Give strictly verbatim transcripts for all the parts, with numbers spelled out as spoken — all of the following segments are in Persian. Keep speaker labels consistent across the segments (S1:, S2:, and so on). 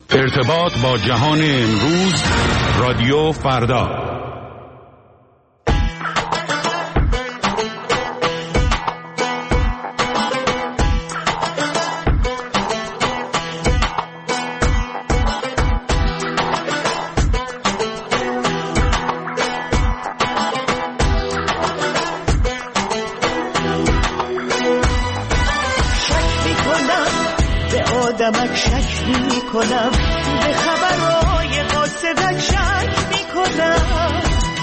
S1: ارتباط با جهان امروز، رادیو فردا.
S2: آدمک شک می کنم، به خبرهای قاصدک شک می کنم.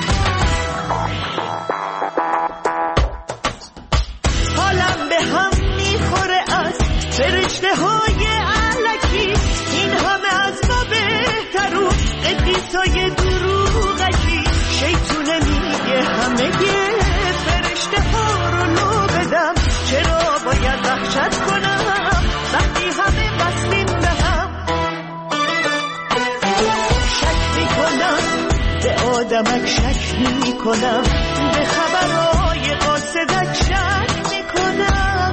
S2: حالم به هم می خوره از فرشته های علکی، این همه از ما بهترون قدیسای دروغکی. شیطونه میگه همه فرشته ها رو لو بدم، چرا باید وحشت کنم وقتی همه بسلیم به هم. شک می کنم، به آدمک شک می کنم، به خبرهای قاصدک شک می کنم.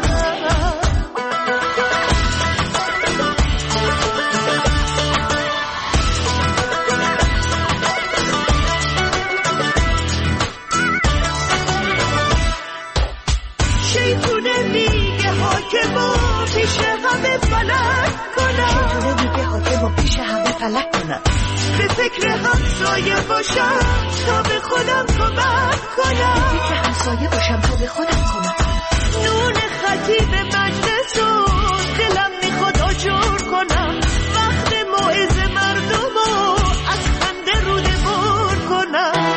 S2: شیطونه میگه حاکما پیش همه فلک کنم، شیطونه میگه حاکما پیش همه فلک کنم. به فکر همسایه باشم تا به خودم کمک کنم، به فکر همسایه باشم تا به خودم کمک کنم. نون خطیب مجلس رو دلم میخواد آجور کنم، وقت موعظه مردم رو از خنده روده بر کنم.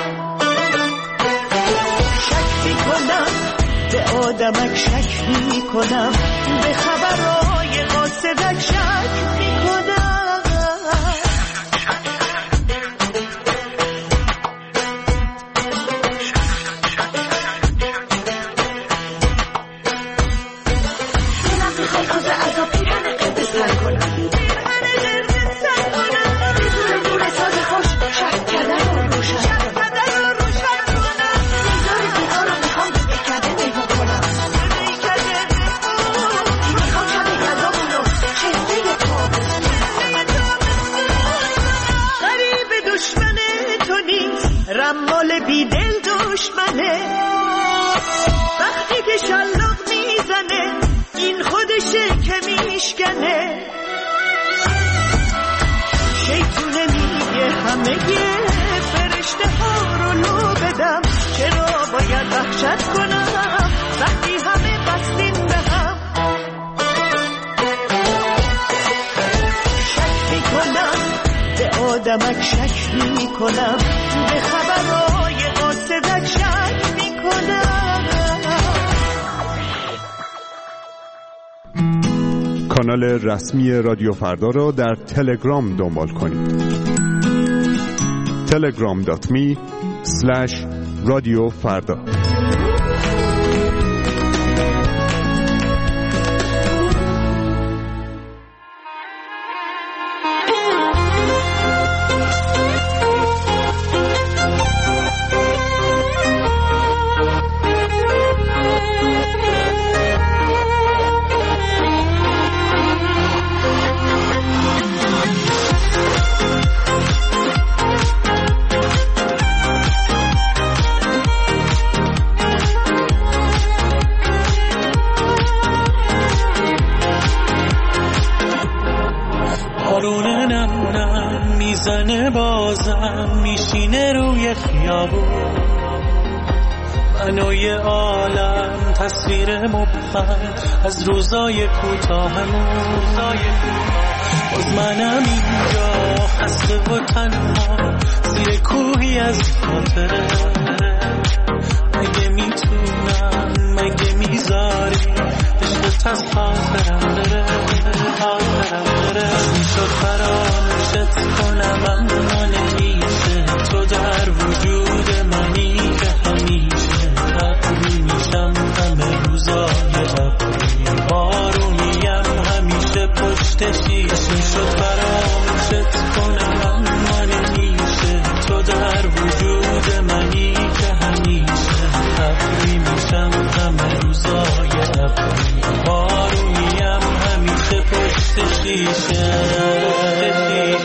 S2: شک میکنم، به آدمک شک می کنم، به خبرهای قاصدک شک می کنم. دلم میخوای از عذاب پیرهن قرمز تر کنم، پیرهن قرمز تر کنم. بدون نور ساز خوش شک کردن رو روشن کنم. نگار دیگار رو میخوام به پیکرده نگاه کنم، میخوام شب گذابونو چهره تابستون. غریب دشمن تو نیست، رمال بیدل دشمنه. وقتی که شلاق میزنه این خودشه که میشکنه. شیطونه میگه همه فرشته ها رو لو بدم، چرا باید وحشت کنم وقتی همه بستیم به هم. شک میکنم، به آدمک شک میکنم، به خبرهای قاصدک شک میکنم.
S3: کانال رسمی رادیو فردا را در تلگرام دنبال کنید. تلگرام دات می اسلش رادیو فردا.
S4: میزنه بازم میشینه روی خیابون، منوی عالم تصویر مبهم از روزای کوتاهمون. باز منم اینجا خسته و تنها زیر کوهی از خاطره. مگه میتونم، مگه میذاری عشقت از خاطرم بره، خاطرم بره. میشد فراموشت کنم اما نمیشه، تو در وجود منی که همیشه. ابری میشم همه روزای ابری، بارونیم همیشه پشت شیشه. میشد فراموشت کنم اما نمیشه، تو در وجود منی که همیشه. ابری میشم همه روزای ابری، بارونیم همیشه پشت شیشه.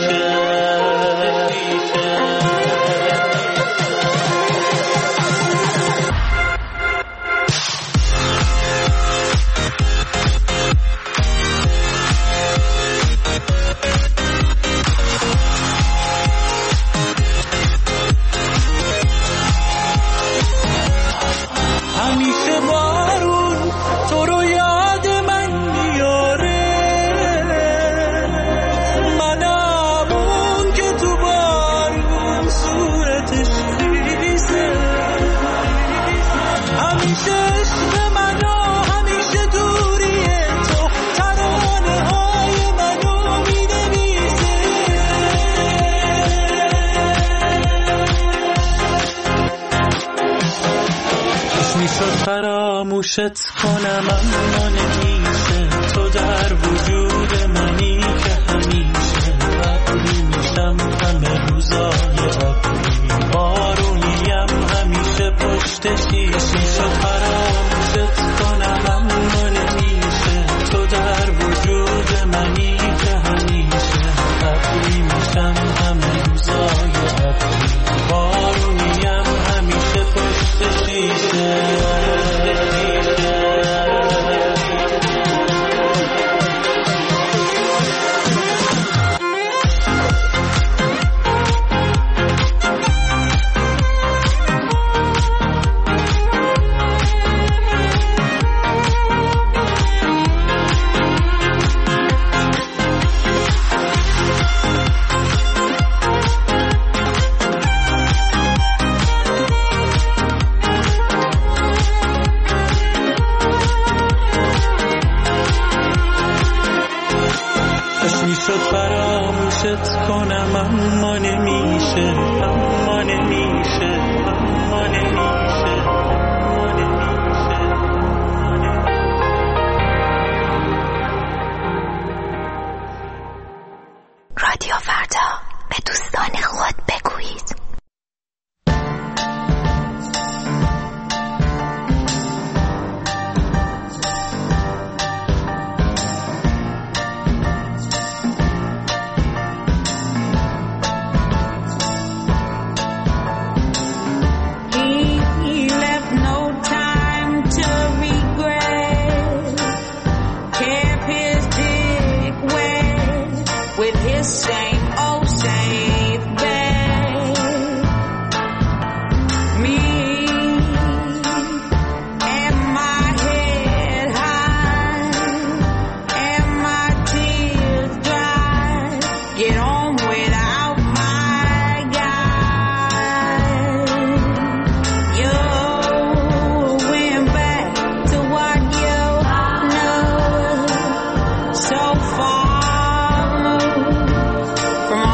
S4: فراموشت کنم اما نمیشه، تو در وجود منی که همیشه ابری میشم همه روزای ابری، بارونیم همیشه پشت شیشه، فراموشت کنم اما نمیشه، تو در وجود منی که همیشه ابری میشم همه روزای ابری، بارونیم همیشه پشت شیشه. فراموشت کنم اما نمیشه، اما نمیشه، اما نمیشه، اما نمیشه.
S5: رادیو فردا، به دوستان خود بگویید.
S6: From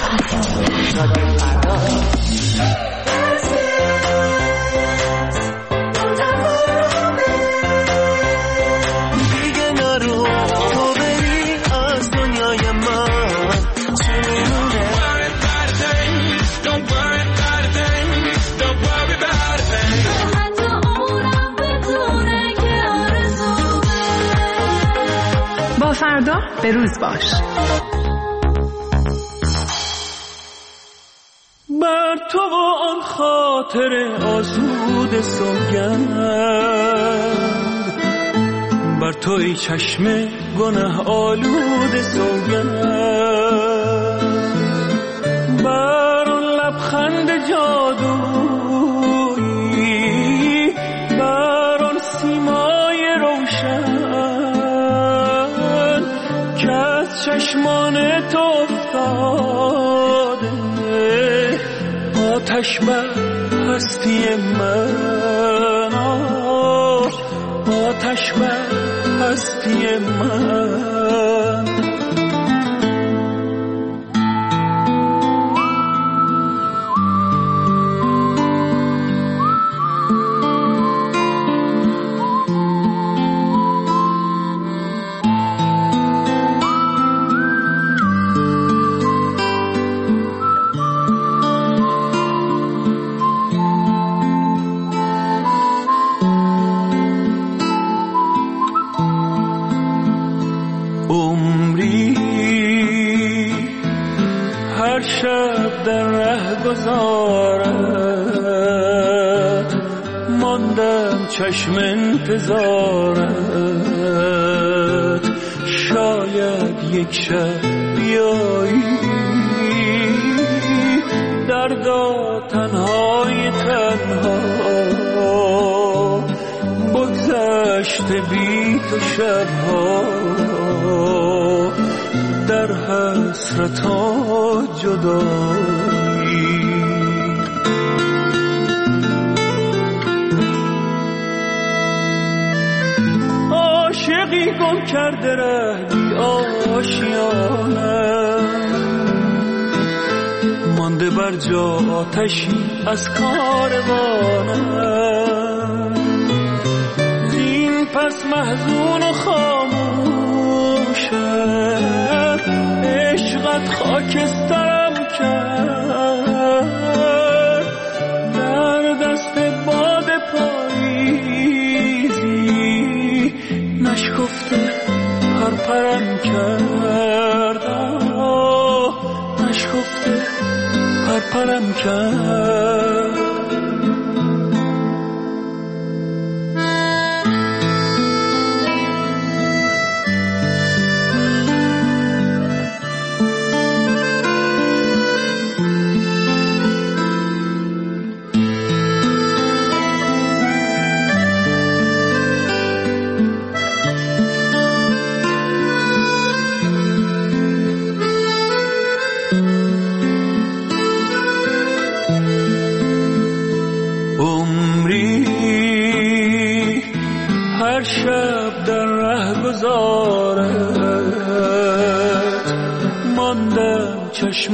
S6: فردا به روز باش.
S4: بر تو و آن خاطر آسود سوگند، بر تو ای چشم گناه آلود سوگند، بر آن لبخند جادویی، بر آن سیمای روشن که از چشمان تو افتاده، آتش بر هستی من، آتش بر هستی من. شب در ره گذارت، ماندم چشم انتظارت، شاید یک شب بیایی دردا تنهای تنها، بگذشته بی تو شبها در حسرت و جدایی. عاشقی گم کرده ره بی آشیانه، مانده بر جا آتشی از کاروانم، زین پس محزون و خاموشم، عشقت خاکسترم کرد، در دست باد پاییزی نشکفته پرپرم کرد، نشکفته پرپرم کرد. هر شب در ره گذارت، ماندم چشم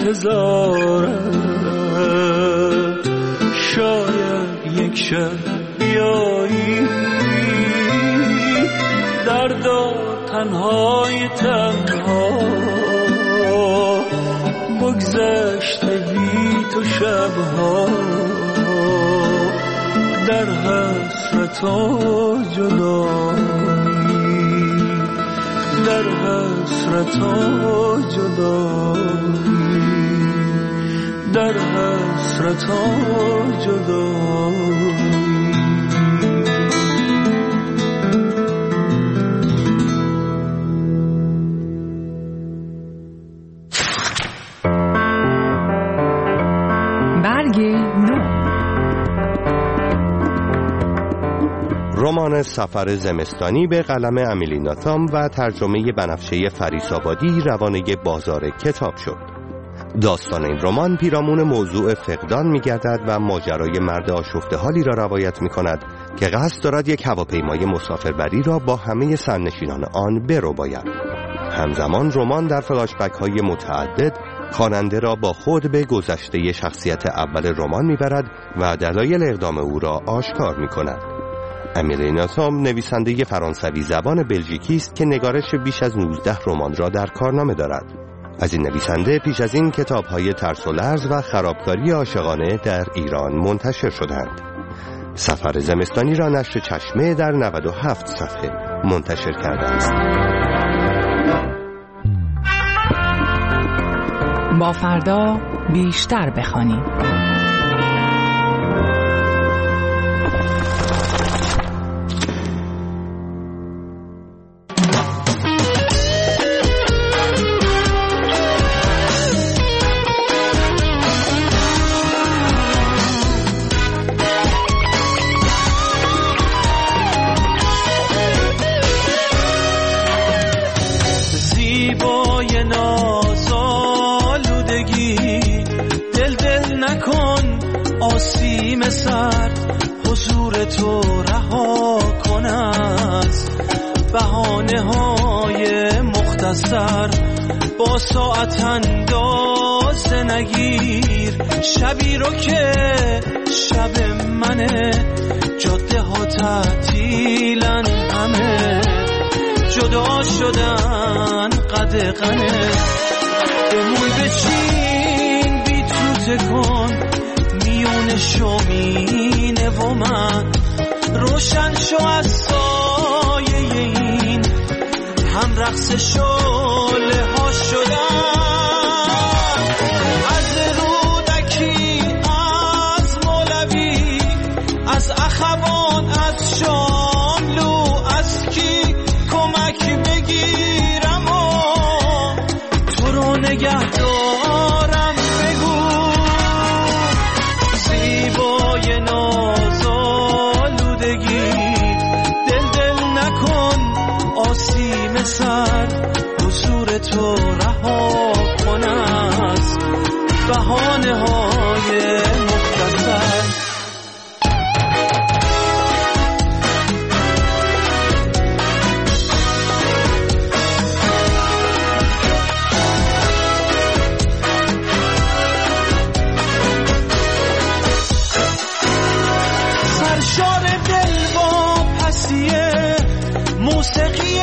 S4: انتظارت، شاید یک شب بیایی دردا تنهای تنها، بگذشته بی تو شبها در حسرت و جدایی، در حسرت و جدایی، در حسرت و جدایی.
S7: رمان سفر زمستانی به قلم امیلی ناتام و ترجمه بنفشه فریس‌آبادی روانه بازار کتاب شد. داستان این رمان پیرامون موضوع فقدان می‌گردد و ماجرای مرد آشفته حالی را روایت می‌کند که قصد دارد یک هواپیمای مسافربری را با همه سرنشینان آن برباید. همزمان رمان در فلاشبک‌های متعدد خواننده را با خود به گذشته شخصیت اول رمان میبرد و دلایل اقدام او را آشکار میکند. امیلی ناتام نویسنده فرانسوی زبان بلژیکی است که نگارش بیش از نوزده رمان را در کارنامه دارد. از این نویسنده پیش از این کتاب‌های ترس و لرز و خرابکاری عاشقانه در ایران منتشر شدند. سفر زمستانی را نشر چشمه در نود و هفت صفحه منتشر کرده است.
S6: با فردا بیشتر بخوانیم.
S4: آسیم سر حضور تو رها کن از بهانه های مختصر، با ساعت انداز نگیر شبی رو که شب منه، جاده ها تعطیلن همه، جدا شدن قدغنه، به موی بچین بی تو تکن میون شومینه و من، روشن شو از سایه این هم رقص شعله ها شدن، از رودکی از مولوی از اخوان از شاملو، از کی کمک بگیرم و تو رو نگه دارم، بگو زیبای نازآلودگی، دل دل نکن آسیم سر حضور تو رها کن از بهانه های مختصر. موسیقی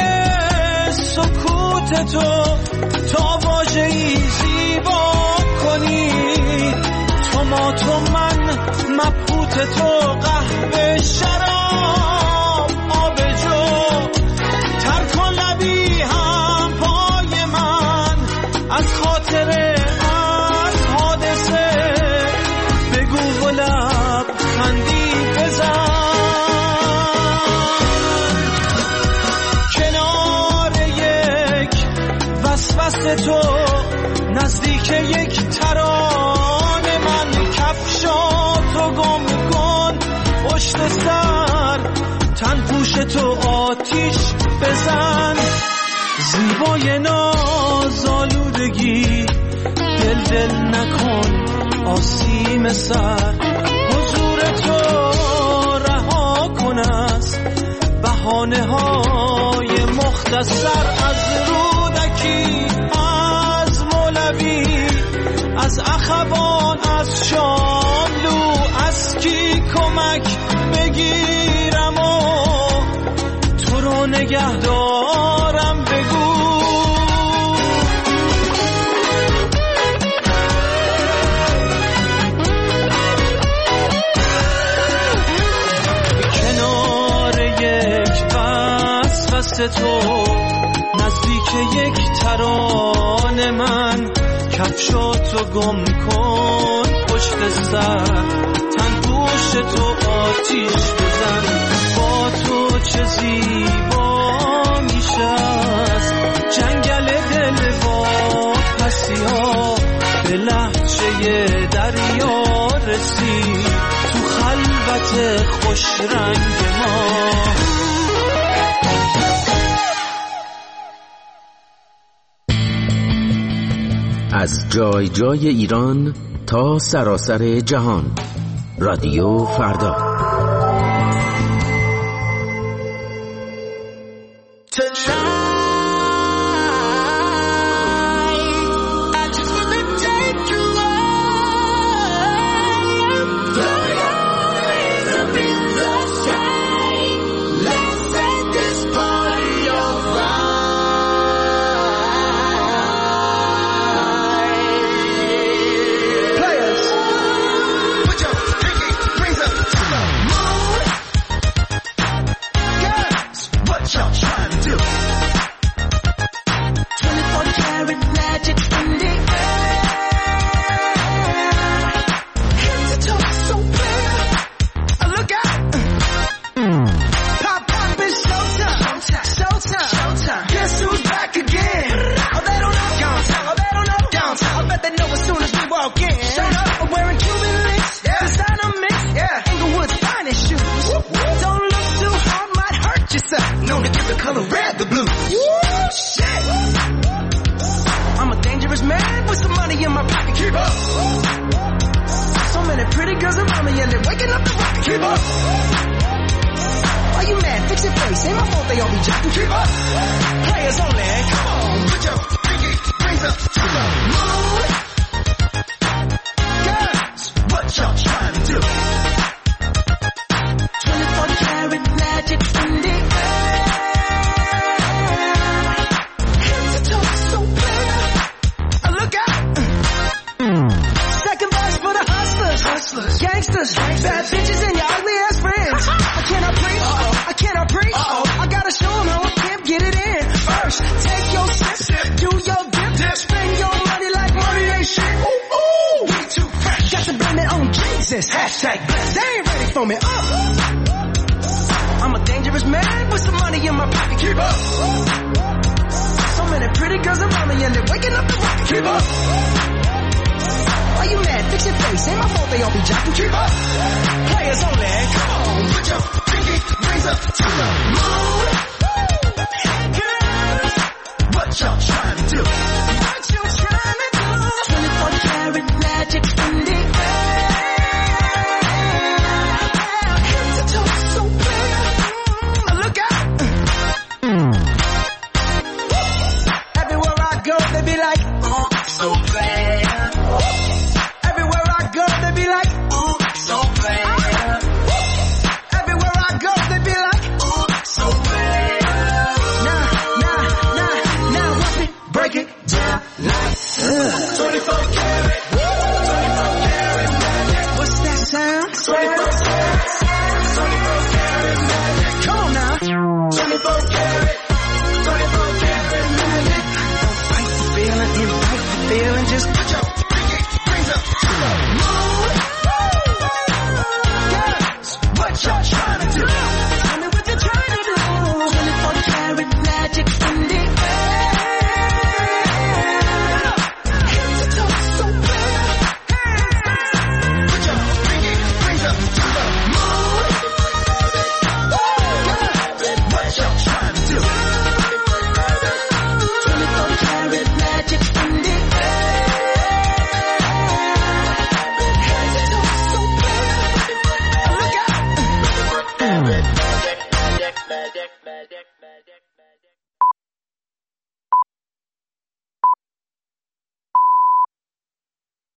S4: سکوت تو تا واژه‌ای زیبا کنی، تو ما تو من مبهوت تو، قهوه شراب آب جو، تر کن لبی هم پای من از خاطره از حادثه، بگو و لب خندی بزن، وسط تو نزدیک یک ترانه من، کفشاتو گم کن پشت سر، تن پوش تو آتیش بزن، زیبای نازآلودگی، دل دل نکن آسیم سر حضور تو رها کن از بهانه های مختصر، از رودکی از مولوی از اخوان از شاملو، از کی کمک بگیرم و تو رو نگه دارم، بگو کنار یک وسوسه تو نزدیک یک ترانه من، کفشاتو گم کن پشت سر، تن پوش تو آتیش بزن، با تو چه زیبا میشه از جنگل دل و پسی ها، به لهجه دریا رسید تو خلوت خوش رنگ ما.
S8: از جای جای ایران تا سراسر جهان، رادیو فردا.
S2: Tonight, I just wanna
S9: yellow, red, the blue. Woo, shit! I'm a dangerous man with some money in my pocket. Keep up! So many pretty girls around me and they're waking up the rocket. Keep up! Why you mad? Fix your face. Ain't my fault they all be jacking. Keep up! Players only. Come on, put your pinky rings up to the moon. Girls, what y'all trying to do? twenty-four karat magic in the air. Head to toe so clear. Uh, look out! Second verse for the hustlers, hustlers, gangsters, bad bitches and your ugly ass friends. I cannot preach, uh-oh. I cannot preach. Uh-oh. I gotta show them how a pimp get it in. First, take your sip, sip. Do your dip, dip, spend your money like money ain't shit. Ooh, ooh, we too fresh. Got to blame it on Jesus. Hashtag blessed. They ain't ready for me. Uh. I'm a dangerous man with some money in my pocket. Keep up. So many pretty girls around me and they're waking up the rocket. Keep up. Why you mad? Fix your face. Ain't my fault they all be jocking. Keep up. Players only. Come on, put your pinky rings up to the moon. Girls, what y'all trying to do?